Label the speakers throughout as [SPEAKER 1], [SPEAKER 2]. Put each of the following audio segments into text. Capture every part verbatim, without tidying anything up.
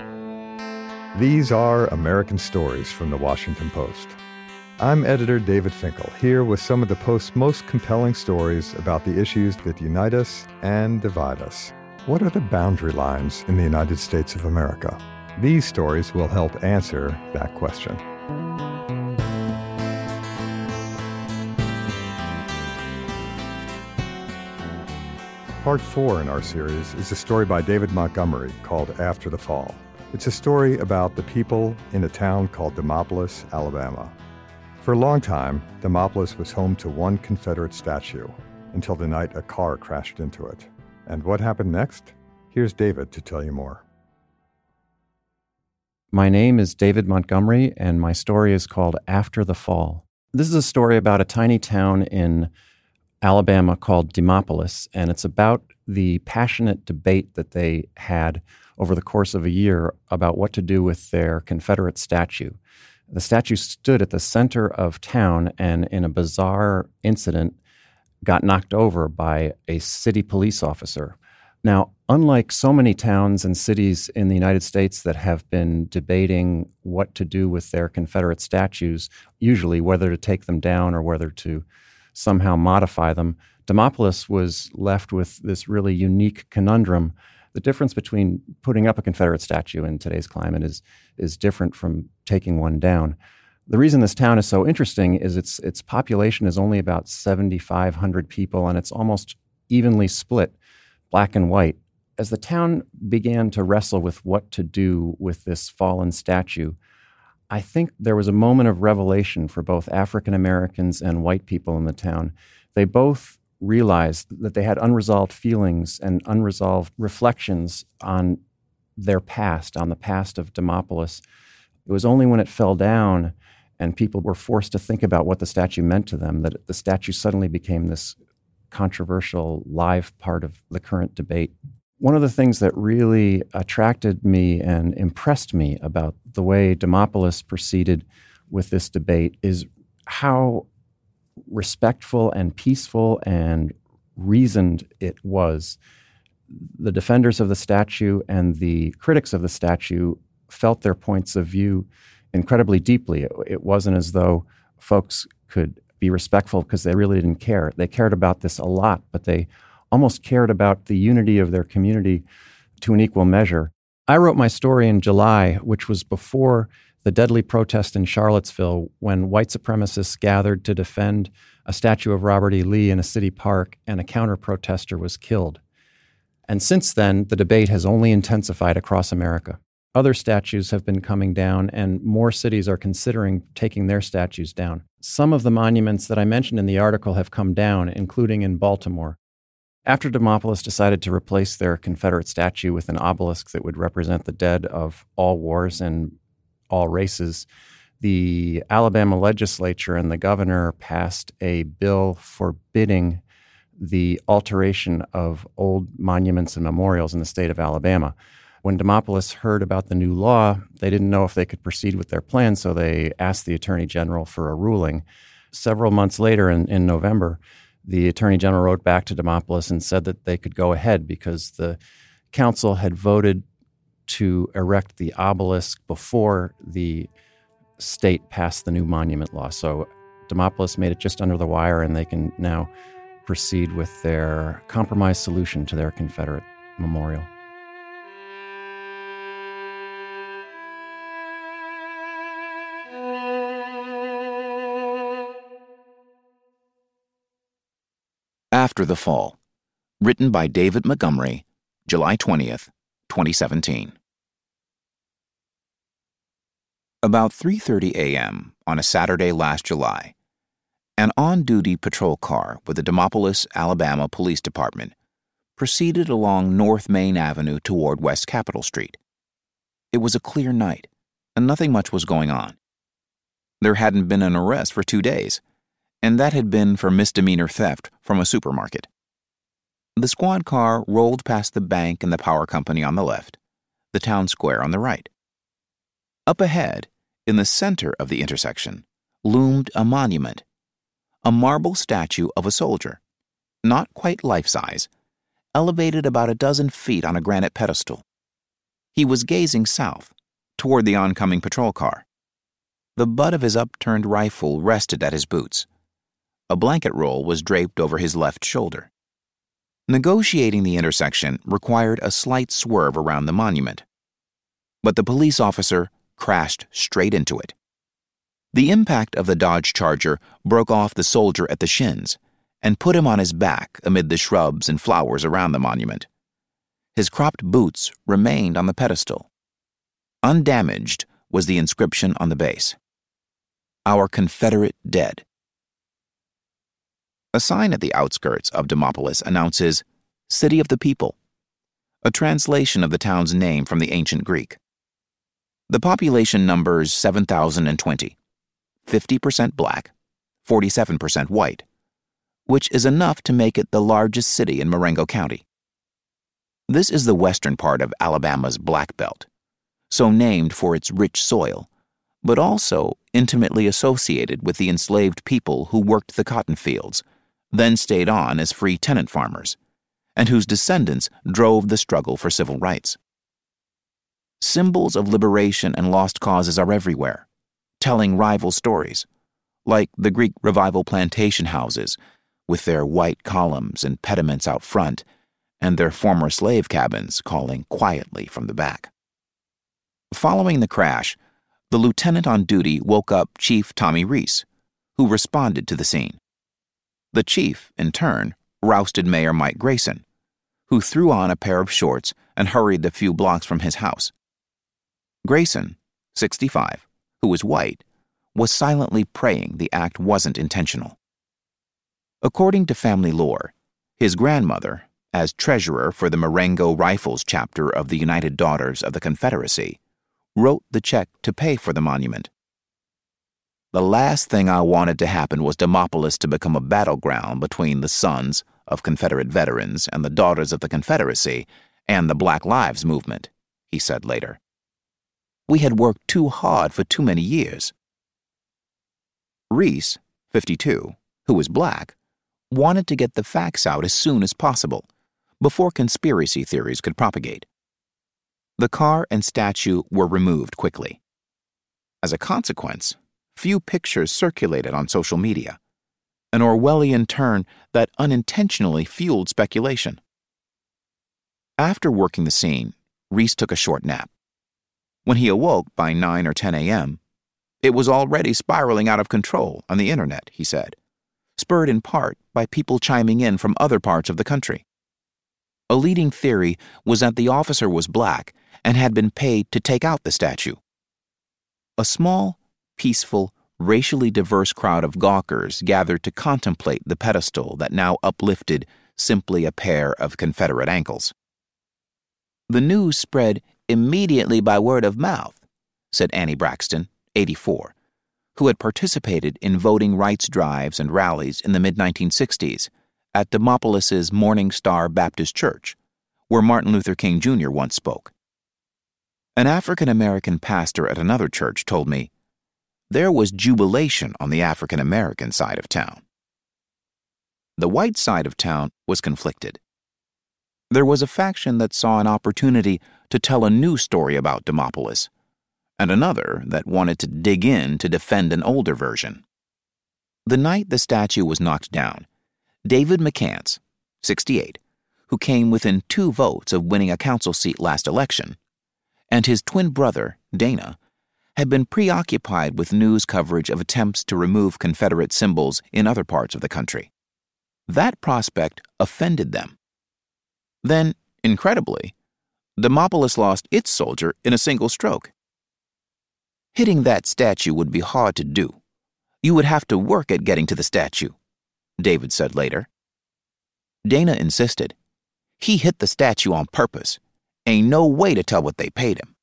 [SPEAKER 1] These are American Stories from the Washington Post. I'm editor David Finkel, here with some of the Post's most compelling stories about the issues that unite us and divide us. What are the boundary lines in the United States of America? These stories will help answer that question. Part four in our series is a story by David Montgomery called After the Fall. It's a story about the people in a town called Demopolis, Alabama. For a long time, Demopolis was home to one Confederate statue until the night a car crashed into it. And what happened next? Here's David to tell you more.
[SPEAKER 2] My name is David Montgomery, and my story is called After the Fall. This is a story about a tiny town in Alabama called Demopolis, and it's about the passionate debate that they had over the course of a year about what to do with their Confederate statue. The statue stood at the center of town and in a bizarre incident got knocked over by a city police officer. Now, unlike so many towns and cities in the United States that have been debating what to do with their Confederate statues, usually whether to take them down or whether to somehow modify them, Demopolis was left with this really unique conundrum. The difference between putting up a Confederate statue in today's climate is is different from taking one down. The reason this town is so interesting is its its population is only about seventy-five hundred people, and it's almost evenly split, black and white. As the town began to wrestle with what to do with this fallen statue, I think there was a moment of revelation for both African Americans and white people in the town. They both realized that they had unresolved feelings and unresolved reflections on their past, on the past of Demopolis. It was only when it fell down and people were forced to think about what the statue meant to them that the statue suddenly became this controversial, live part of the current debate. One of the things that really attracted me and impressed me about the way Demopolis proceeded with this debate is how respectful and peaceful and reasoned it was. The defenders of the statue and the critics of the statue felt their points of view incredibly deeply. It, it wasn't as though folks could be respectful because they really didn't care. They cared about this a lot, but they almost cared about the unity of their community to an equal measure. I wrote my story in July, which was before the deadly protest in Charlottesville when white supremacists gathered to defend a statue of Robert E. Lee in a city park and a counter-protester was killed. And since then, the debate has only intensified across America. Other statues have been coming down, and more cities are considering taking their statues down. Some of the monuments that I mentioned in the article have come down, including in Baltimore. After Demopolis decided to replace their Confederate statue with an obelisk that would represent the dead of all wars and all races, the Alabama legislature and the governor passed a bill forbidding the alteration of old monuments and memorials in the state of Alabama. When Demopolis heard about the new law, they didn't know if they could proceed with their plan, so they asked the Attorney General for a ruling. Several months later, in, in November, the Attorney General wrote back to Demopolis and said that they could go ahead because the council had voted to erect the obelisk before the state passed the new monument law. So Demopolis made it just under the wire, and they can now proceed with their compromise solution to their Confederate memorial.
[SPEAKER 3] After the Fall, written by David Montgomery, July twentieth, twenty seventeen. About three thirty a.m. on a Saturday last July, an on-duty patrol car with the Demopolis, Alabama Police Department proceeded along North Main Avenue toward West Capitol Street. It was a clear night, and nothing much was going on. There hadn't been an arrest for two days, and that had been for misdemeanor theft from a supermarket. The squad car rolled past the bank and the power company on the left, the town square on the right. Up ahead, in the center of the intersection, loomed a monument, a marble statue of a soldier, not quite life-size, elevated about a dozen feet on a granite pedestal. He was gazing south, toward the oncoming patrol car. The butt of his upturned rifle rested at his boots. A blanket roll was draped over his left shoulder. Negotiating the intersection required a slight swerve around the monument, but the police officer crashed straight into it. The impact of the Dodge Charger broke off the soldier at the shins and put him on his back amid the shrubs and flowers around the monument. His cropped boots remained on the pedestal. Undamaged was the inscription on the base: "Our Confederate Dead." A sign at the outskirts of Demopolis announces "City of the People," a translation of the town's name from the ancient Greek. The population numbers seven thousand twenty, fifty percent black, forty-seven percent white, which is enough to make it the largest city in Marengo County. This is the western part of Alabama's Black Belt, so named for its rich soil, but also intimately associated with the enslaved people who worked the cotton fields, then stayed on as free tenant farmers, and whose descendants drove the struggle for civil rights. Symbols of liberation and lost causes are everywhere, telling rival stories, like the Greek Revival plantation houses, with their white columns and pediments out front, and their former slave cabins calling quietly from the back. Following the crash, the lieutenant on duty woke up Chief Tommy Reese, who responded to the scene. The chief, in turn, rousted Mayor Mike Grayson, who threw on a pair of shorts and hurried the few blocks from his house. Grayson, sixty-five, who was white, was silently praying the act wasn't intentional. According to family lore, his grandmother, as treasurer for the Marengo Rifles chapter of the United Daughters of the Confederacy, wrote the check to pay for the monument. "The last thing I wanted to happen was Demopolis to become a battleground between the sons of Confederate veterans and the Daughters of the Confederacy and the Black Lives Movement," he said later. "We had worked too hard for too many years." Reese, fifty-two, who was black, wanted to get the facts out as soon as possible, before conspiracy theories could propagate. The car and statue were removed quickly. As a consequence, few pictures circulated on social media, an Orwellian turn that unintentionally fueled speculation. After working the scene, Reese took a short nap. When he awoke by nine or ten a.m., it was already spiraling out of control on the internet, he said, spurred in part by people chiming in from other parts of the country. A leading theory was that the officer was black and had been paid to take out the statue. A small, peaceful, racially diverse crowd of gawkers gathered to contemplate the pedestal that now uplifted simply a pair of Confederate ankles. "The news spread immediately by word of mouth," said Annie Braxton, eighty-four, who had participated in voting rights drives and rallies in the mid nineteen sixties at Demopolis's Morning Star Baptist Church, where Martin Luther King Junior once spoke. An African-American pastor at another church told me, "There was jubilation on the African-American side of town." The white side of town was conflicted. There was a faction that saw an opportunity to tell a new story about Demopolis, and another that wanted to dig in to defend an older version. The night the statue was knocked down, David McCants, sixty-eight, who came within two votes of winning a council seat last election, and his twin brother, Dana, had been preoccupied with news coverage of attempts to remove Confederate symbols in other parts of the country. That prospect offended them. Then, incredibly, Demopolis lost its soldier in a single stroke. "Hitting that statue would be hard to do. You would have to work at getting to the statue," David said later. Dana insisted. "He hit the statue on purpose. Ain't no way to tell what they paid him."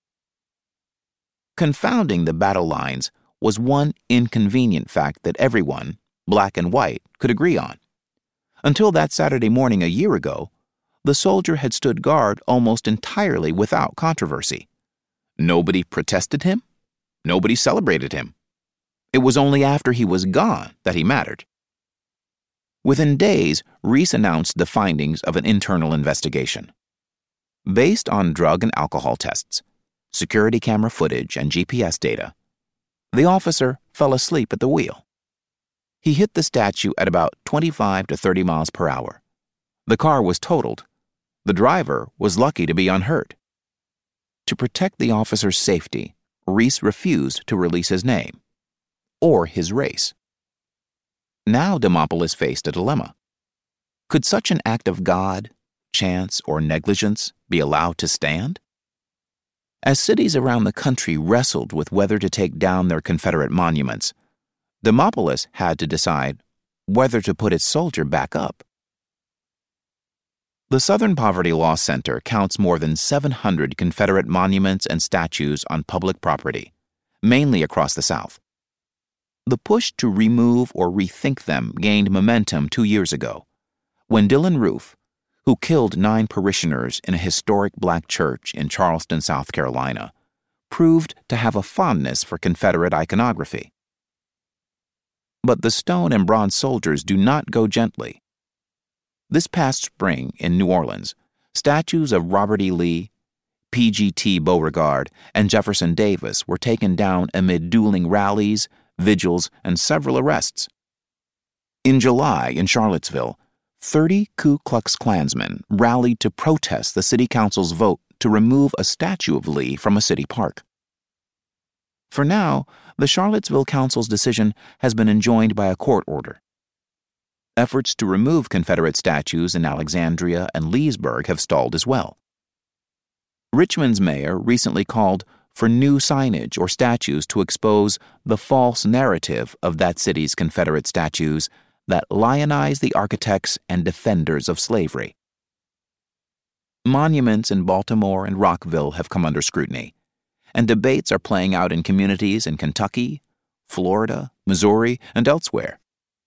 [SPEAKER 3] Confounding the battle lines was one inconvenient fact that everyone, black and white, could agree on. Until that Saturday morning a year ago, the soldier had stood guard almost entirely without controversy. Nobody protested him. Nobody celebrated him. It was only after he was gone that he mattered. Within days, Reese announced the findings of an internal investigation. Based on drug and alcohol tests, security camera footage, and G P S data, the officer fell asleep at the wheel. He hit the statue at about twenty-five to thirty miles per hour. The car was totaled. The driver was lucky to be unhurt. To protect the officer's safety, Reese refused to release his name or his race. Now Demopolis faced a dilemma. Could such an act of God, chance, or negligence be allowed to stand? As cities around the country wrestled with whether to take down their Confederate monuments, Demopolis had to decide whether to put its soldier back up. The Southern Poverty Law Center counts more than seven hundred Confederate monuments and statues on public property, mainly across the South. The push to remove or rethink them gained momentum two years ago, when Dylann Roof, who killed nine parishioners in a historic black church in Charleston, South Carolina, proved to have a fondness for Confederate iconography. But the stone and bronze soldiers do not go gently. This past spring in New Orleans, statues of Robert E. Lee, P G T Beauregard, and Jefferson Davis were taken down amid dueling rallies, vigils, and several arrests. In July in Charlottesville, thirty Ku Klux Klansmen rallied to protest the city council's vote to remove a statue of Lee from a city park. For now, the Charlottesville Council's decision has been enjoined by a court order. Efforts to remove Confederate statues in Alexandria and Leesburg have stalled as well. Richmond's mayor recently called for new signage or statues to expose the false narrative of that city's Confederate statues that lionize the architects and defenders of slavery. Monuments in Baltimore and Rockville have come under scrutiny, and debates are playing out in communities in Kentucky, Florida, Missouri, and elsewhere.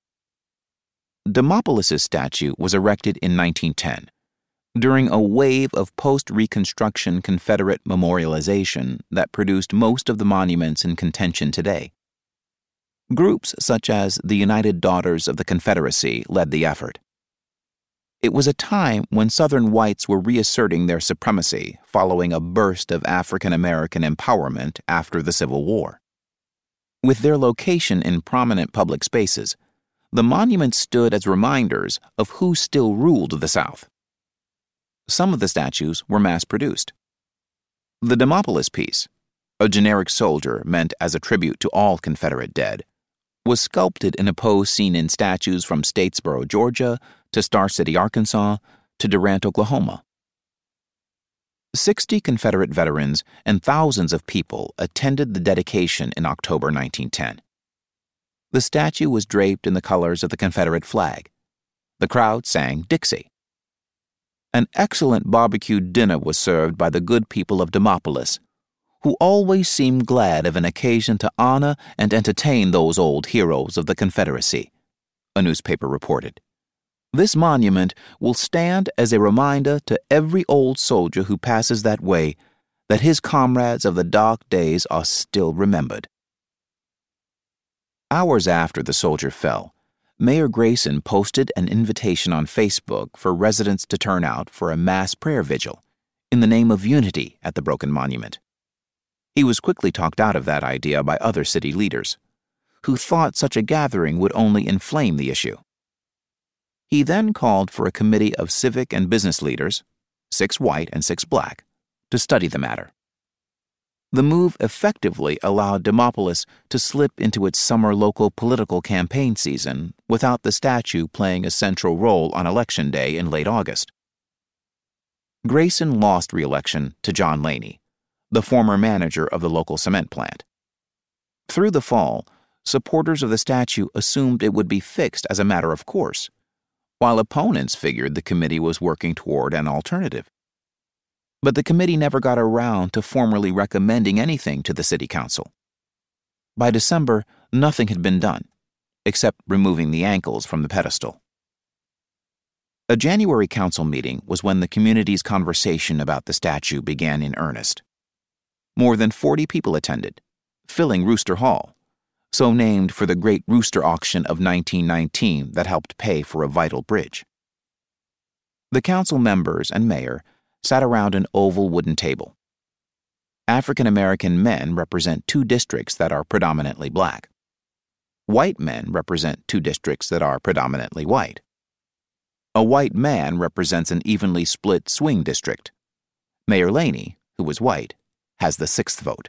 [SPEAKER 3] Demopolis' statue was erected in nineteen ten, during a wave of post-Reconstruction Confederate memorialization that produced most of the monuments in contention today. Groups such as the United Daughters of the Confederacy led the effort. It was a time when Southern whites were reasserting their supremacy following a burst of African American empowerment after the Civil War. With their location in prominent public spaces, the monuments stood as reminders of who still ruled the South. Some of the statues were mass-produced. The Demopolis piece, a generic soldier meant as a tribute to all Confederate dead, was sculpted in a pose seen in statues from Statesboro, Georgia, to Star City, Arkansas, to Durant, Oklahoma. Sixty Confederate veterans and thousands of people attended the dedication in October nineteen ten. The statue was draped in the colors of the Confederate flag. The crowd sang Dixie. An excellent barbecued dinner was served by the good people of Demopolis, who always seemed glad of an occasion to honor and entertain those old heroes of the Confederacy, a newspaper reported. This monument will stand as a reminder to every old soldier who passes that way that his comrades of the dark days are still remembered. Hours after the soldier fell, Mayor Grayson posted an invitation on Facebook for residents to turn out for a mass prayer vigil in the name of unity at the broken monument. He was quickly talked out of that idea by other city leaders, who thought such a gathering would only inflame the issue. He then called for a committee of civic and business leaders, six white and six black, to study the matter. The move effectively allowed Demopolis to slip into its summer local political campaign season without the statue playing a central role on Election Day in late August. Grayson lost re-election to John Laney, the former manager of the local cement plant. Through the fall, supporters of the statue assumed it would be fixed as a matter of course, while opponents figured the committee was working toward an alternative. But the committee never got around to formally recommending anything to the city council. By December, nothing had been done, except removing the ankles from the pedestal. A January council meeting was when the community's conversation about the statue began in earnest. More than forty people attended, filling Rooster Hall, so named for the great rooster auction of nineteen nineteen that helped pay for a vital bridge. The council members and mayor sat around an oval wooden table. African American men represent two districts that are predominantly black. White men represent two districts that are predominantly white. A white man represents an evenly split swing district. Mayor Laney, who was white, has the sixth vote.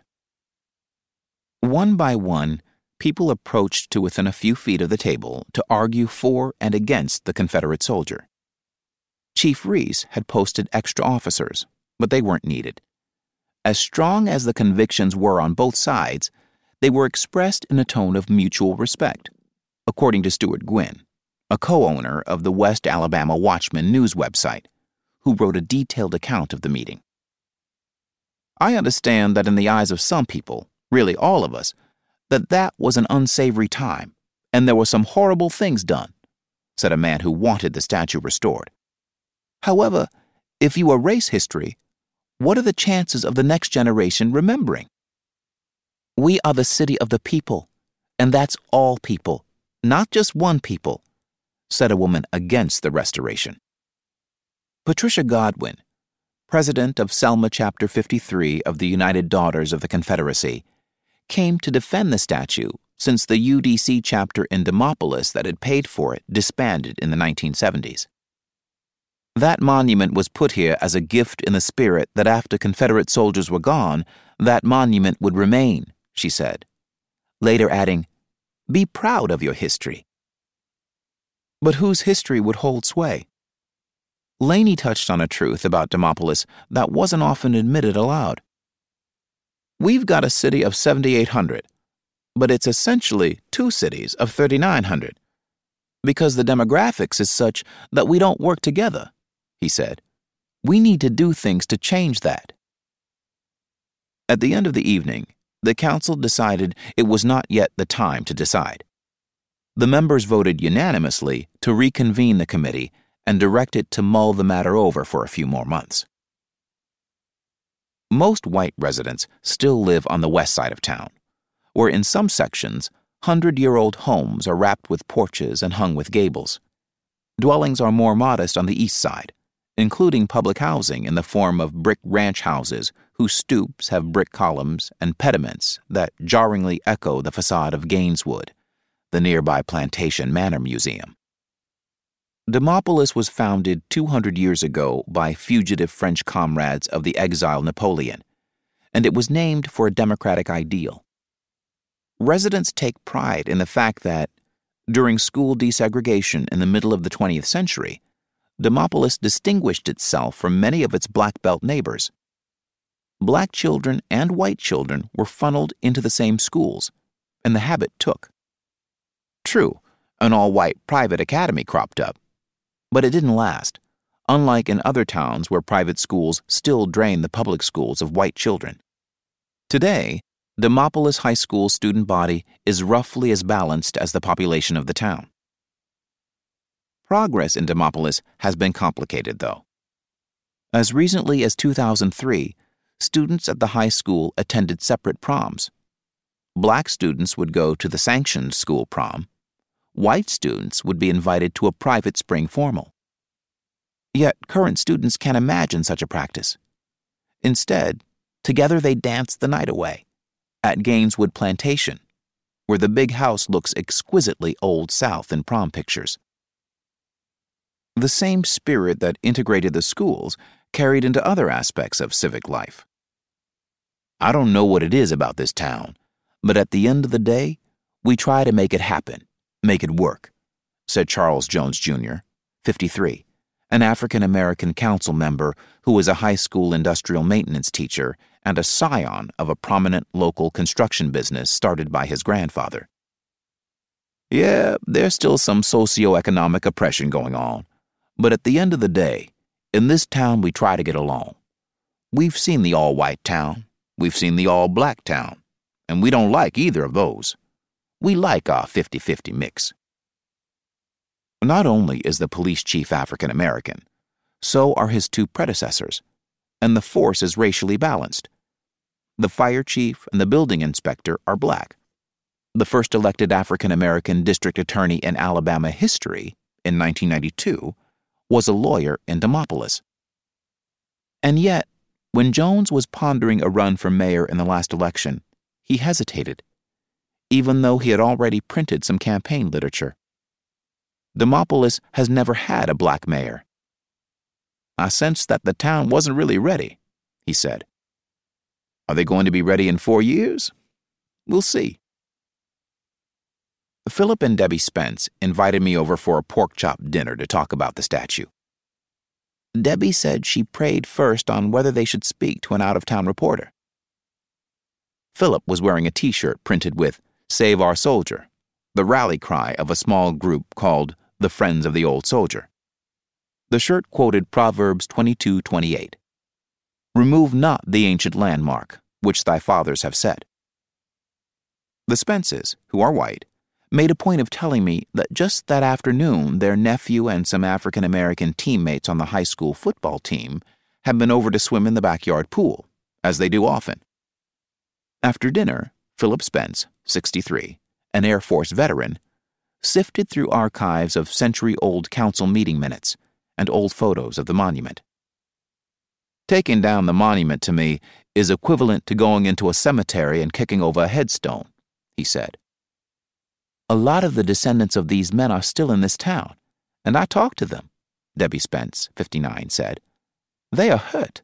[SPEAKER 3] One by one, people approached to within a few feet of the table to argue for and against the Confederate soldier. Chief Reese had posted extra officers, but they weren't needed. As strong as the convictions were on both sides, they were expressed in a tone of mutual respect, according to Stuart Gwynn, a co-owner of the West Alabama Watchman news website, who wrote a detailed account of the meeting. I understand that in the eyes of some people, really all of us, that that was an unsavory time, and there were some horrible things done, said a man who wanted the statue restored. However, if you erase history, what are the chances of the next generation remembering? We are the city of the people, and that's all people, not just one people, said a woman against the restoration. Patricia Godwin, president of Selma Chapter fifty-three of the United Daughters of the Confederacy, came to defend the statue since the U D C chapter in Demopolis that had paid for it disbanded in the nineteen seventies. That monument was put here as a gift in the spirit that after Confederate soldiers were gone, that monument would remain, she said, later adding, "Be proud of your history." But whose history would hold sway? Laney touched on a truth about Demopolis that wasn't often admitted aloud. We've got a city of seventy-eight hundred, but it's essentially two cities of thirty-nine hundred, because the demographics is such that we don't work together, he said. We need to do things to change that. At the end of the evening, the council decided it was not yet the time to decide. The members voted unanimously to reconvene the committee and direct it to mull the matter over for a few more months. Most white residents still live on the west side of town, where in some sections, hundred-year-old homes are wrapped with porches and hung with gables. Dwellings are more modest on the east side, including public housing in the form of brick ranch houses whose stoops have brick columns and pediments that jarringly echo the facade of Gaineswood, the nearby Plantation Manor Museum. Demopolis was founded two hundred years ago by fugitive French comrades of the exiled Napoleon, and it was named for a democratic ideal. Residents take pride in the fact that, during school desegregation in the middle of the twentieth century, Demopolis distinguished itself from many of its black belt neighbors. Black children and white children were funneled into the same schools, and the habit took. True, an all-white private academy cropped up, but it didn't last, unlike in other towns where private schools still drain the public schools of white children. Today, Demopolis High School student body is roughly as balanced as the population of the town. Progress in Demopolis has been complicated, though. As recently as two thousand three, students at the high school attended separate proms. Black students would go to the sanctioned school prom. White students would be invited to a private spring formal. Yet current students can't imagine such a practice. Instead, together they dance the night away at Gaineswood Plantation, where the big house looks exquisitely Old South in prom pictures. The same spirit that integrated the schools carried into other aspects of civic life. I don't know what it is about this town, but at the end of the day, we try to make it happen. Make it work, said Charles Jones Junior, fifty-three, an African-American council member who was a high school industrial maintenance teacher and a scion of a prominent local construction business started by his grandfather. Yeah, there's still some socioeconomic oppression going on, but at the end of the day, in this town we try to get along. We've seen the all-white town, we've seen the all-black town, and we don't like either of those. We like our fifty-fifty mix. Not only is the police chief African American, so are his two predecessors, and the force is racially balanced. The fire chief and the building inspector are black. The first elected African American district attorney in Alabama history, in nineteen ninety-two, was a lawyer in Demopolis. And yet, when Jones was pondering a run for mayor in the last election, he hesitated, even though he had already printed some campaign literature. Demopolis has never had a black mayor. I sensed that the town wasn't really ready, he said. Are they going to be ready in four years? We'll see. Philip and Debbie Spence invited me over for a pork chop dinner to talk about the statue. Debbie said she prayed first on whether they should speak to an out-of-town reporter. Philip was wearing a T-shirt printed with "Save Our Soldier," the rally cry of a small group called the Friends of the Old Soldier. The shirt quoted Proverbs twenty-two twenty-eight. "Remove not the ancient landmark, which thy fathers have set." The Spences, who are white, made a point of telling me that just that afternoon their nephew and some African-American teammates on the high school football team had been over to swim in the backyard pool, as they do often. After dinner, Philip Spence, sixty-three, an Air Force veteran, sifted through archives of century-old council meeting minutes and old photos of the monument. Taking down the monument to me is equivalent to going into a cemetery and kicking over a headstone, he said. A lot of the descendants of these men are still in this town, and I talked to them, Debbie Spence, fifty-nine, said. They are hurt.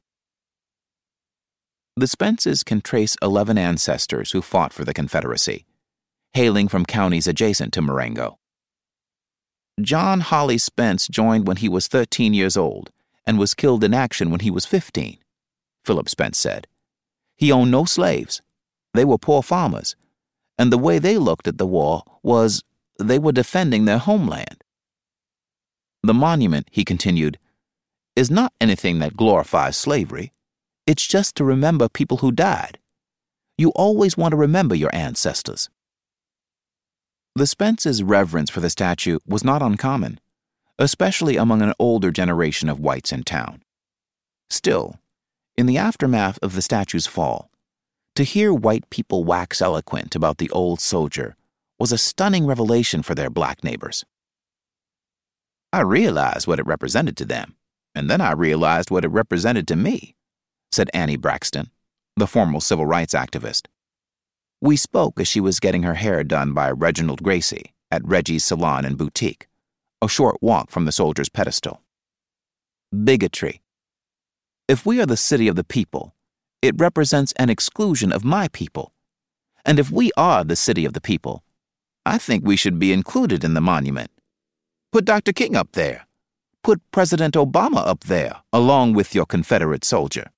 [SPEAKER 3] The Spences can trace eleven ancestors who fought for the Confederacy, hailing from counties adjacent to Marengo. John Holly Spence joined when he was thirteen years old and was killed in action when he was fifteen, Philip Spence said. He owned no slaves. They were poor farmers, and the way they looked at the war was they were defending their homeland. The monument, he continued, is not anything that glorifies slavery. It's just to remember people who died. You always want to remember your ancestors. The Spences' reverence for the statue was not uncommon, especially among an older generation of whites in town. Still, in the aftermath of the statue's fall, to hear white people wax eloquent about the old soldier was a stunning revelation for their black neighbors. I realized what it represented to them, and then I realized what it represented to me, said Annie Braxton, the former civil rights activist. We spoke as she was getting her hair done by Reginald Gracie at Reggie's Salon and Boutique, a short walk from the soldier's pedestal. Bigotry. If we are the city of the people, it represents an exclusion of my people. And if we are the city of the people, I think we should be included in the monument. Put Doctor King up there. Put President Obama up there, along with your Confederate soldier.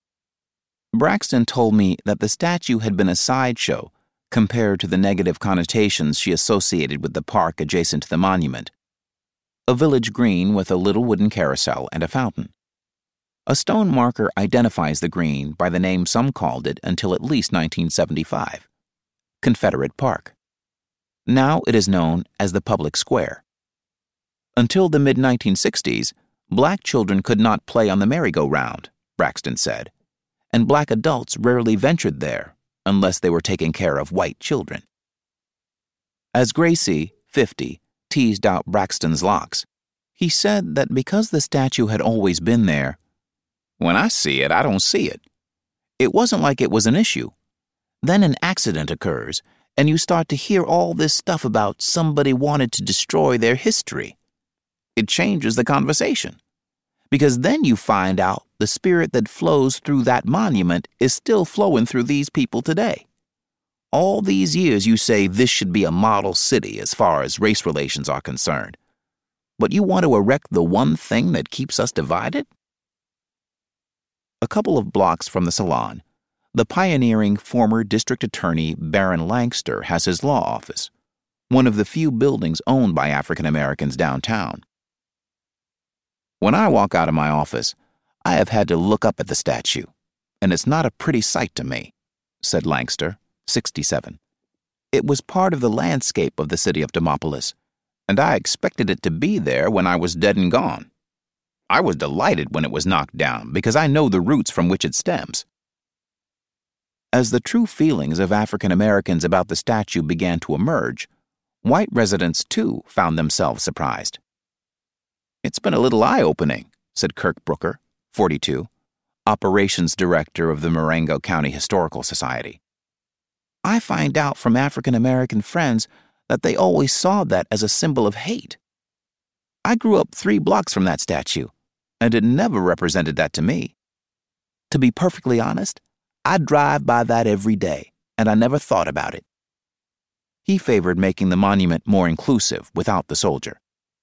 [SPEAKER 3] Braxton told me that the statue had been a sideshow compared to the negative connotations she associated with the park adjacent to the monument. A village green with a little wooden carousel and a fountain. A stone marker identifies the green by the name some called it until at least nineteen seventy-five, Confederate Park. Now it is known as the Public Square. Until the mid nineteen sixties, black children could not play on the merry-go-round, Braxton said, and black adults rarely ventured there unless they were taking care of white children. As Gracie, fifty, teased out Braxton's locks, he said that because the statue had always been there, when I see it, I don't see it. It wasn't like it was an issue. Then an accident occurs, and you start to hear all this stuff about somebody wanted to destroy their history. It changes the conversation, because then you find out the spirit that flows through that monument is still flowing through these people today. All these years you say this should be a model city as far as race relations are concerned, but you want to erect the one thing that keeps us divided? A couple of blocks from the salon, the pioneering former district attorney Baron Langster has his law office, one of the few buildings owned by African Americans downtown. When I walk out of my office, I have had to look up at the statue, and it's not a pretty sight to me, said Langster, sixty-seven. It was part of the landscape of the city of Demopolis, and I expected it to be there when I was dead and gone. I was delighted when it was knocked down because I know the roots from which it stems. As the true feelings of African Americans about the statue began to emerge, white residents, too, found themselves surprised. It's been a little eye-opening, said Kirk Brooker, forty-two, operations director of the Marengo County Historical Society. I find out from African American friends that they always saw that as a symbol of hate. I grew up three blocks from that statue, and it never represented that to me. To be perfectly honest, I drive by that every day, and I never thought about it. He favored making the monument more inclusive without the soldier.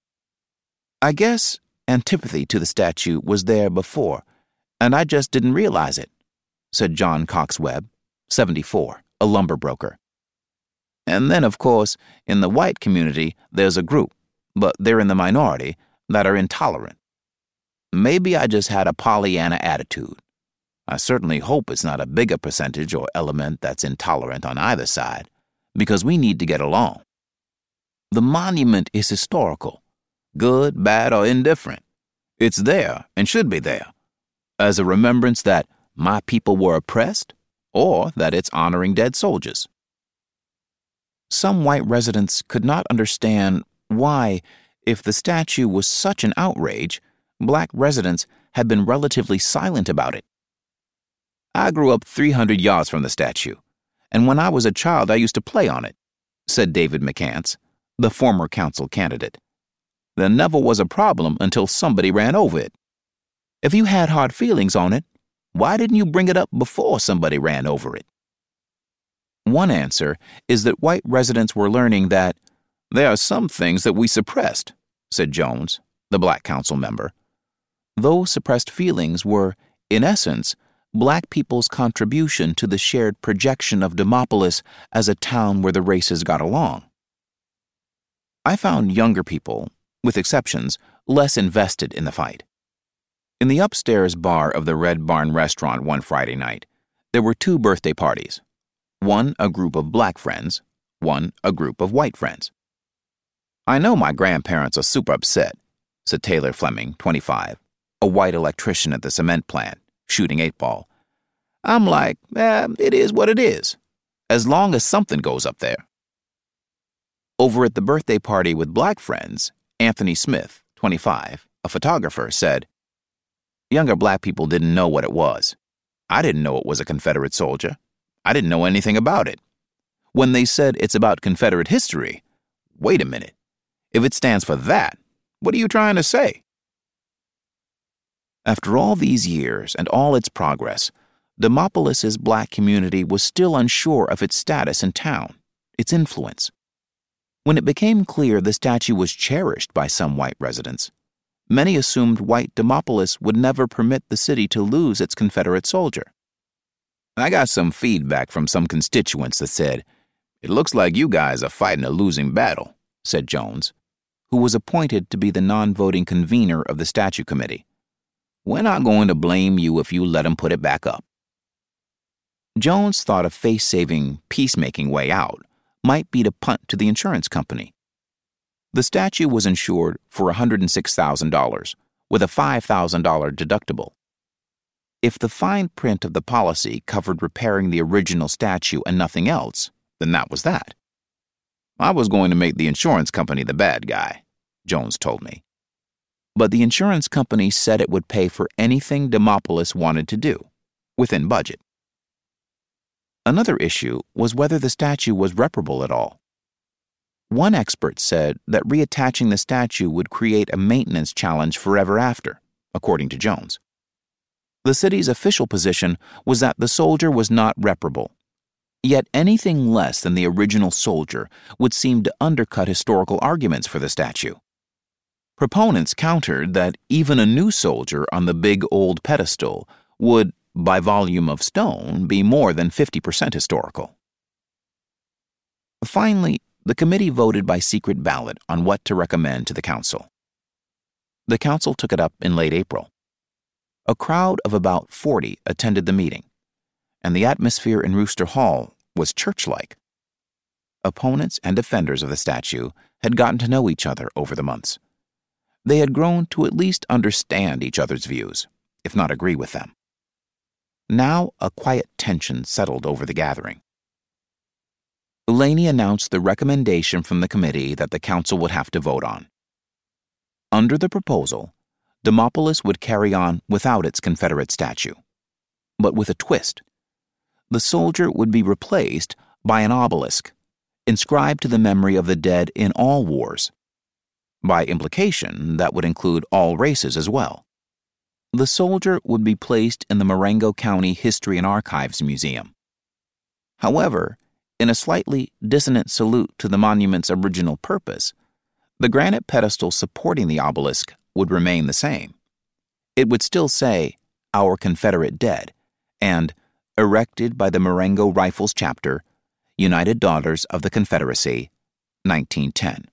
[SPEAKER 3] I guess antipathy to the statue was there before, and I just didn't realize it, said John Cox Webb, seventy-four, a lumber broker. And then, of course, in the white community, there's a group, but they're in the minority, that are intolerant. Maybe I just had a Pollyanna attitude. I certainly hope it's not a bigger percentage or element that's intolerant on either side, because we need to get along. The monument is historical, good, bad, or indifferent. It's there and should be there, as a remembrance that my people were oppressed, or that it's honoring dead soldiers. Some white residents could not understand why, if the statue was such an outrage, black residents had been relatively silent about it. I grew up three hundred yards from the statue, and when I was a child I used to play on it, said David McCants, the former council candidate. There never was a problem until somebody ran over it. If you had hard feelings on it, why didn't you bring it up before somebody ran over it? One answer is that white residents were learning that there are some things that we suppressed, said Jones, the black council member. Those suppressed feelings were, in essence, black people's contribution to the shared projection of Demopolis as a town where the races got along. I found younger people, with exceptions, less invested in the fight. In the upstairs bar of the Red Barn restaurant one Friday night, there were two birthday parties. One a group of black friends, one a group of white friends. I know my grandparents are super upset, said Taylor Fleming, twenty-five, a white electrician at the cement plant, shooting eight ball. I'm like, eh, it is what it is, as long as something goes up there. Over at the birthday party with black friends, Anthony Smith, twenty-five, a photographer, said, younger black people didn't know what it was. I didn't know it was a Confederate soldier. I didn't know anything about it. When they said it's about Confederate history, wait a minute. If it stands for that, what are you trying to say? After all these years and all its progress, Demopolis's black community was still unsure of its status in town, its influence. When it became clear the statue was cherished by some white residents, many assumed white Demopolis would never permit the city to lose its Confederate soldier. I got some feedback from some constituents that said, it looks like you guys are fighting a losing battle, said Jones, who was appointed to be the non-voting convener of the statue committee. We're not going to blame you if you let them put it back up. Jones thought a face-saving, peacemaking way out might be to punt to the insurance company. The statue was insured for one hundred six thousand dollars, with a five thousand dollars deductible. If the fine print of the policy covered repairing the original statue and nothing else, then that was that. I was going to make the insurance company the bad guy, Jones told me. But the insurance company said it would pay for anything Demopolis wanted to do, within budget. Another issue was whether the statue was reparable at all. One expert said that reattaching the statue would create a maintenance challenge forever after, according to Jones. The city's official position was that the soldier was not reparable. Yet anything less than the original soldier would seem to undercut historical arguments for the statue. Proponents countered that even a new soldier on the big old pedestal would, by volume of stone, be more than fifty percent historical. Finally, the committee voted by secret ballot on what to recommend to the council. The council took it up in late April. A crowd of about forty attended the meeting, and the atmosphere in Rooster Hall was church-like. Opponents and defenders of the statue had gotten to know each other over the months. They had grown to at least understand each other's views, if not agree with them. Now a quiet tension settled over the gathering. Laney announced the recommendation from the committee that the council would have to vote on. Under the proposal, Demopolis would carry on without its Confederate statue, but with a twist. The soldier would be replaced by an obelisk, inscribed to the memory of the dead in all wars. By implication, that would include all races as well. The soldier would be placed in the Marengo County History and Archives Museum. However, in a slightly dissonant salute to the monument's original purpose, the granite pedestal supporting the obelisk would remain the same. It would still say, "Our Confederate Dead," and "Erected by the Marengo Rifles Chapter, United Daughters of the Confederacy, nineteen ten.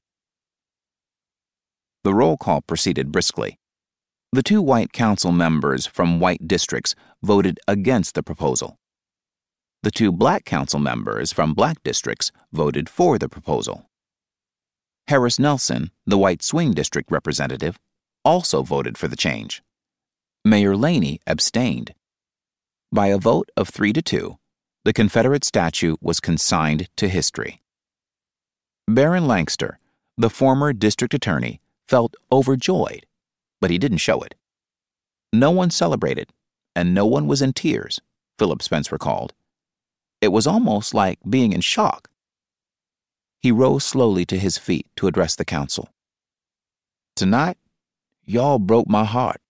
[SPEAKER 3] The roll call proceeded briskly. The two white council members from white districts voted against the proposal. The two black council members from black districts voted for the proposal. Harris Nelson, the white swing district representative, also voted for the change. Mayor Laney abstained. By a vote of three to two, the Confederate statue was consigned to history. Baron Lancaster, the former district attorney, felt overjoyed, but he didn't show it. No one celebrated, and no one was in tears, Philip Spence recalled. It was almost like being in shock. He rose slowly to his feet to address the council. "Tonight, y'all broke my heart."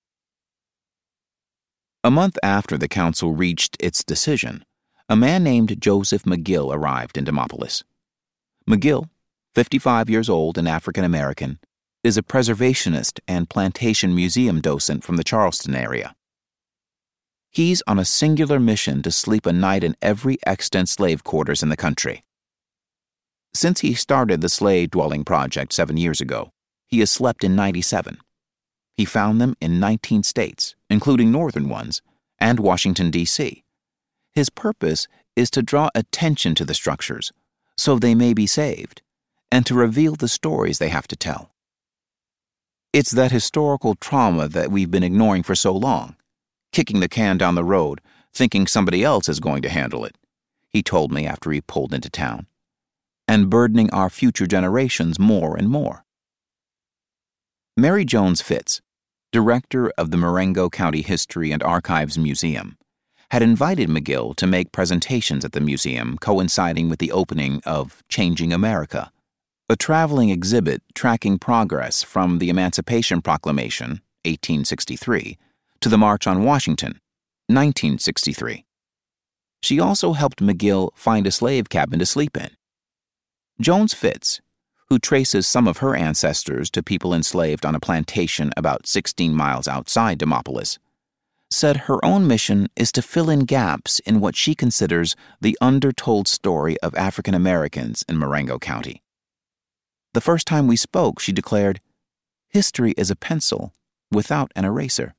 [SPEAKER 3] A month after the council reached its decision, a man named Joseph McGill arrived in Demopolis. McGill, fifty-five years old and African American, is a preservationist and plantation museum docent from the Charleston area. He's on a singular mission to sleep a night in every extant slave quarters in the country. Since he started the slave dwelling project seven years ago, he has slept in ninety-seven. He found them in nineteen states, including northern ones, and Washington, D C His purpose is to draw attention to the structures so they may be saved, and to reveal the stories they have to tell. It's that historical trauma that we've been ignoring for so long, kicking the can down the road, thinking somebody else is going to handle it, he told me after he pulled into town, and burdening our future generations more and more. Mary Jones Fitz, director of the Marengo County History and Archives Museum, had invited McGill to make presentations at the museum coinciding with the opening of Changing America, a traveling exhibit tracking progress from the Emancipation Proclamation, eighteen sixty-three, to the March on Washington, nineteen sixty-three. She also helped McGill find a slave cabin to sleep in. Jones Fitz, who traces some of her ancestors to people enslaved on a plantation about sixteen miles outside Demopolis, said her own mission is to fill in gaps in what she considers the undertold story of African Americans in Marengo County. The first time we spoke, she declared, "History is a pencil without an eraser."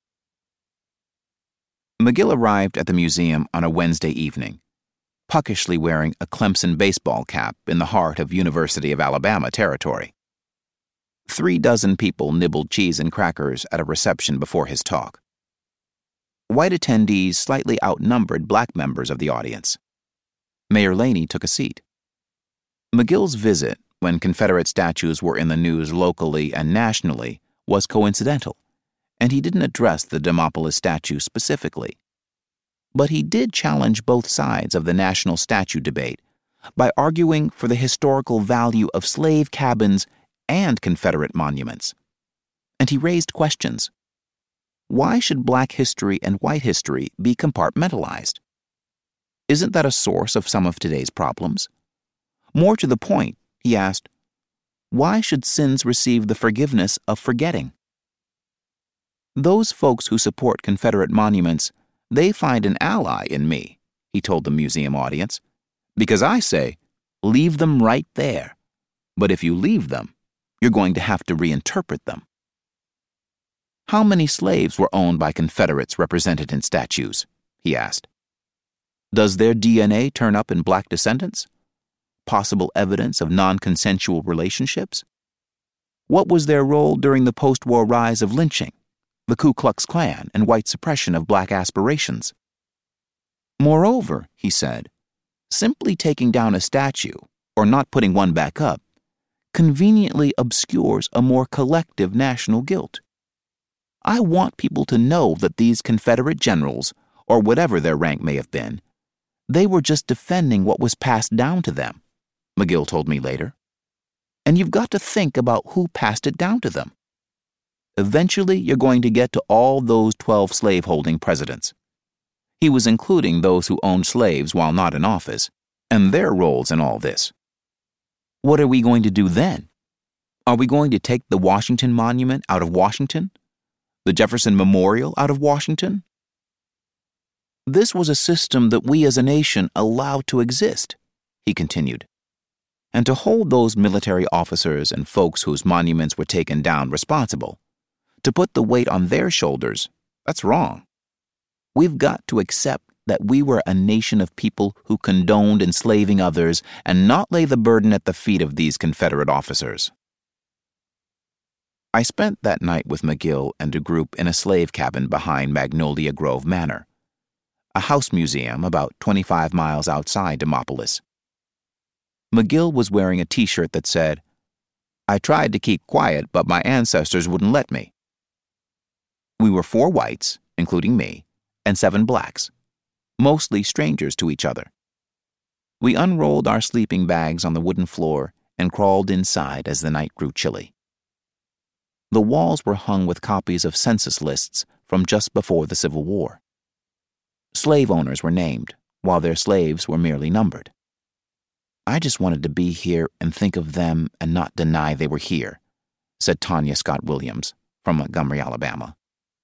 [SPEAKER 3] McGill arrived at the museum on a Wednesday evening, puckishly wearing a Clemson baseball cap in the heart of University of Alabama territory. Three dozen people nibbled cheese and crackers at a reception before his talk. White attendees slightly outnumbered black members of the audience. Mayor Laney took a seat. McGill's visit, when Confederate statues were in the news locally and nationally, was coincidental, and he didn't address the Demopolis statue specifically. But he did challenge both sides of the national statue debate by arguing for the historical value of slave cabins and Confederate monuments. And he raised questions. Why should black history and white history be compartmentalized? Isn't that a source of some of today's problems? More to the point, he asked, why should sins receive the forgiveness of forgetting? Those folks who support Confederate monuments, they find an ally in me, he told the museum audience, because I say, leave them right there. But if you leave them, you're going to have to reinterpret them. How many slaves were owned by Confederates represented in statues? He asked. Does their D N A turn up in black descendants? Possible evidence of non-consensual relationships? What was their role during the post-war rise of lynching, the Ku Klux Klan, and white suppression of black aspirations? Moreover, he said, simply taking down a statue, or not putting one back up, conveniently obscures a more collective national guilt. I want people to know that these Confederate generals or whatever their rank may have been. They were just defending what was passed down to them, McGill told me later. And you've got to think about who passed it down to them. Eventually, you're going to get to all those twelve slave-holding presidents. He was including those who owned slaves while not in office, and their roles in all this. What are we going to do then? Are we going to take the Washington Monument out of Washington? The Jefferson Memorial out of Washington? This was a system that we as a nation allowed to exist, he continued. And to hold those military officers and folks whose monuments were taken down responsible, to put the weight on their shoulders, that's wrong. We've got to accept that we were a nation of people who condoned enslaving others and not lay the burden at the feet of these Confederate officers. I spent that night with McGill and a group in a slave cabin behind Magnolia Grove Manor, a house museum about twenty-five miles outside Demopolis. McGill was wearing a t-shirt that said, "I tried to keep quiet, but my ancestors wouldn't let me." We were four whites, including me, and seven blacks, mostly strangers to each other. We unrolled our sleeping bags on the wooden floor and crawled inside as the night grew chilly. The walls were hung with copies of census lists from just before the Civil War. Slave owners were named, while their slaves were merely numbered. I just wanted to be here and think of them and not deny they were here, said Tanya Scott Williams from Montgomery, Alabama.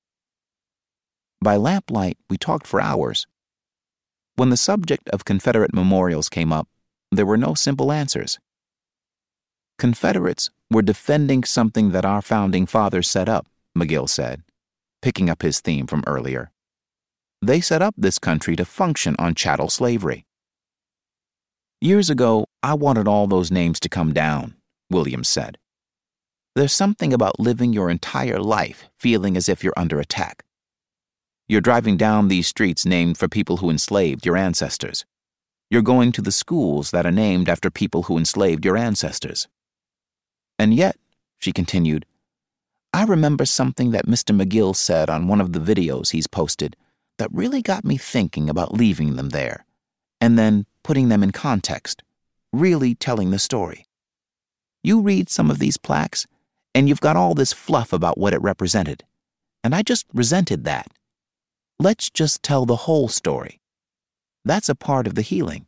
[SPEAKER 3] By lamplight, we talked for hours. When the subject of Confederate memorials came up, there were no simple answers. Confederates were defending something that our founding fathers set up, McGill said, picking up his theme from earlier. They set up this country to function on chattel slavery. Years ago, I wanted all those names to come down, Williams said. There's something about living your entire life feeling as if you're under attack. You're driving down these streets named for people who enslaved your ancestors. You're going to the schools that are named after people who enslaved your ancestors. And yet, she continued, I remember something that Mister McGill said on one of the videos he's posted that really got me thinking about leaving them there, and then putting them in context, really telling the story. You read some of these plaques, and you've got all this fluff about what it represented, and I just resented that. Let's just tell the whole story. That's a part of the healing.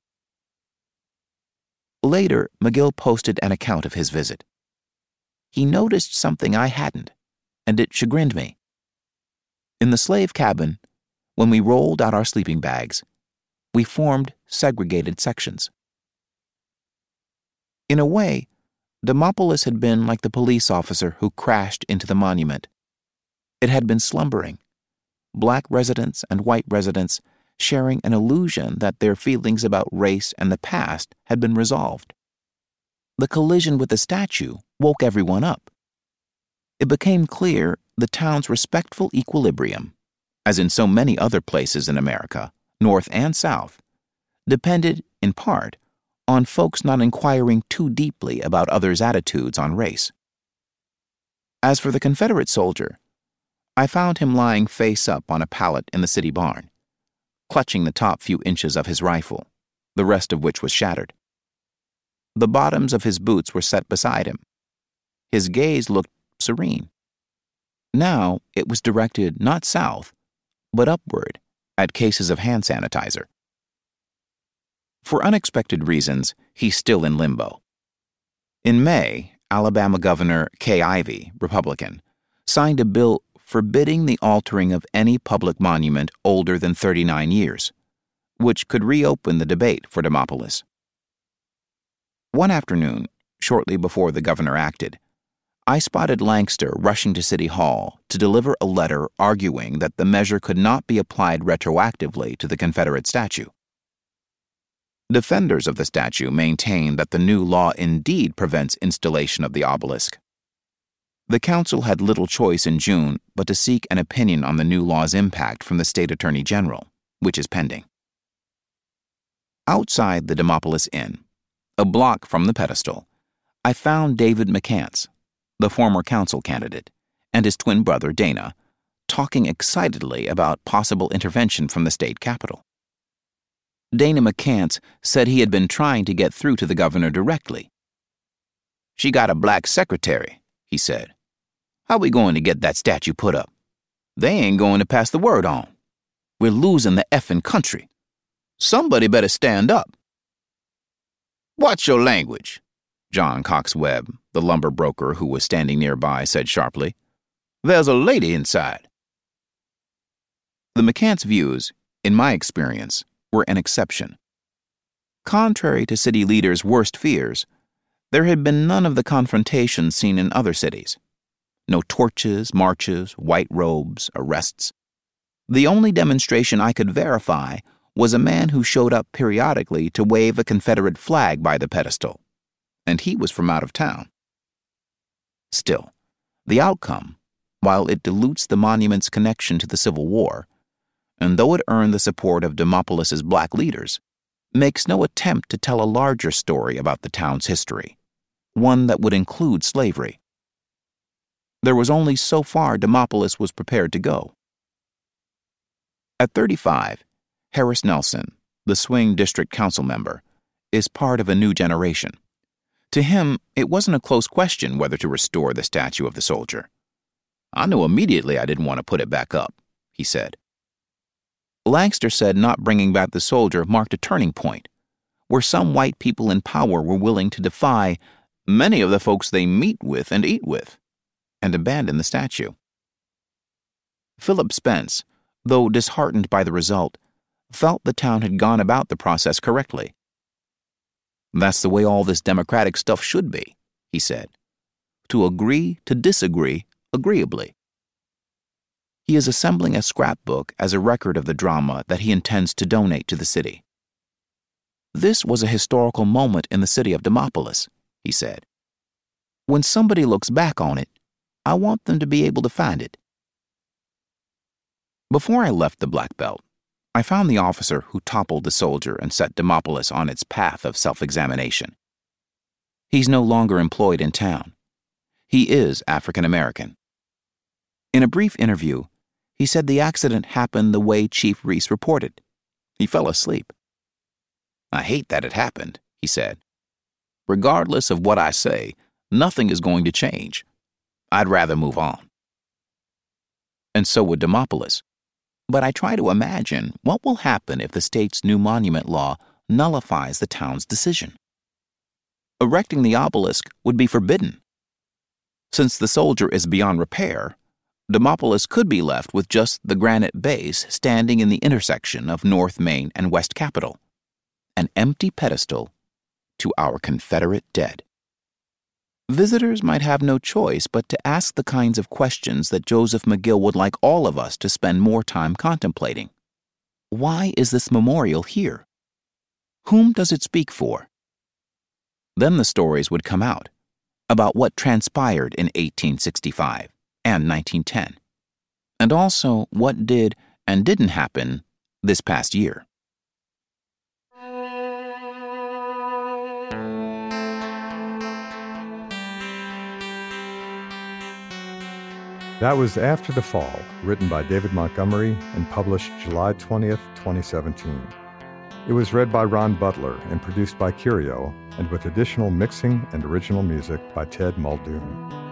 [SPEAKER 3] Later, McGill posted an account of his visit. He noticed something I hadn't, and it chagrined me. In the slave cabin, when we rolled out our sleeping bags, we formed segregated sections. In a way, Demopolis had been like the police officer who crashed into the monument. It had been slumbering, black residents and white residents sharing an illusion that their feelings about race and the past had been resolved. The collision with the statue woke everyone up. It became clear the town's respectful equilibrium, as in so many other places in America, North and South, depended, in part, on folks not inquiring too deeply about others' attitudes on race. As for the Confederate soldier, I found him lying face up on a pallet in the city barn, clutching the top few inches of his rifle, the rest of which was shattered. The bottoms of his boots were set beside him. His gaze looked serene. Now it was directed not south, but upward, at cases of hand sanitizer. For unexpected reasons, he's still in limbo. In May, Alabama Governor Kay Ivey, Republican, signed a bill forbidding the altering of any public monument older than thirty-nine years, which could reopen the debate for Demopolis. One afternoon, shortly before the governor acted, I spotted Lancaster rushing to City Hall to deliver a letter arguing that the measure could not be applied retroactively to the Confederate statue. Defenders of the statue maintain that the new law indeed prevents installation of the obelisk. The council had little choice in June but to seek an opinion on the new law's impact from the state attorney general, which is pending. Outside the Demopolis Inn, a block from the pedestal, I found David McCants, the former council candidate, and his twin brother Dana, talking excitedly about possible intervention from the state capitol. Dana McCants said he had been trying to get through to the governor directly. "She got a black secretary," he said. "How we going to get that statue put up? They ain't going to pass the word on. We're losing the effing country. Somebody better stand up." "Watch your language," John Cox Webb, the lumber broker who was standing nearby, said sharply. "There's a lady inside." The McCants' views, in my experience, were an exception. Contrary to city leaders' worst fears, there had been none of the confrontations seen in other cities. No torches, marches, white robes, arrests. The only demonstration I could verify was a man who showed up periodically to wave a Confederate flag by the pedestal, and he was from out of town. Still, the outcome, while it dilutes the monument's connection to the Civil War, and though it earned the support of Demopolis's black leaders, makes no attempt to tell a larger story about the town's history, one that would include slavery. There was only so far Demopolis was prepared to go. At thirty-five, Harris Nelson, the swing district council member, is part of a new generation. To him, it wasn't a close question whether to restore the statue of the soldier. "I knew immediately I didn't want to put it back up," he said. Langster said not bringing back the soldier marked a turning point, where some white people in power were willing to defy many of the folks they meet with and eat with, and abandon the statue. Philip Spence, though disheartened by the result, felt the town had gone about the process correctly. "That's the way all this democratic stuff should be," he said. "To agree to disagree agreeably." He is assembling a scrapbook as a record of the drama that he intends to donate to the city. "This was a historical moment in the city of Demopolis," he said. "When somebody looks back on it, I want them to be able to find it." Before I left the Black Belt, I found the officer who toppled the soldier and set Demopolis on its path of self-examination. He's no longer employed in town. He is African American. In a brief interview, he said the accident happened the way Chief Reese reported. He fell asleep. "I hate that it happened," he said. "Regardless of what I say, nothing is going to change. I'd rather move on." And so would Demopolis. But I try to imagine what will happen if the state's new monument law nullifies the town's decision. Erecting the obelisk would be forbidden. Since the soldier is beyond repair, Demopolis could be left with just the granite base standing in the intersection of North Main and West Capitol, an empty pedestal to our Confederate dead. Visitors might have no choice but to ask the kinds of questions that Joseph McGill would like all of us to spend more time contemplating. Why is this memorial here? Whom does it speak for? Then the stories would come out about what transpired in eighteen sixty-five and nineteen ten, and also what did and didn't happen this past year.
[SPEAKER 1] That was After the Fall, written by David Montgomery and published July twentieth, twenty seventeen. It was read by Ron Butler and produced by Curio, and with additional mixing and original music by Ted Muldoon.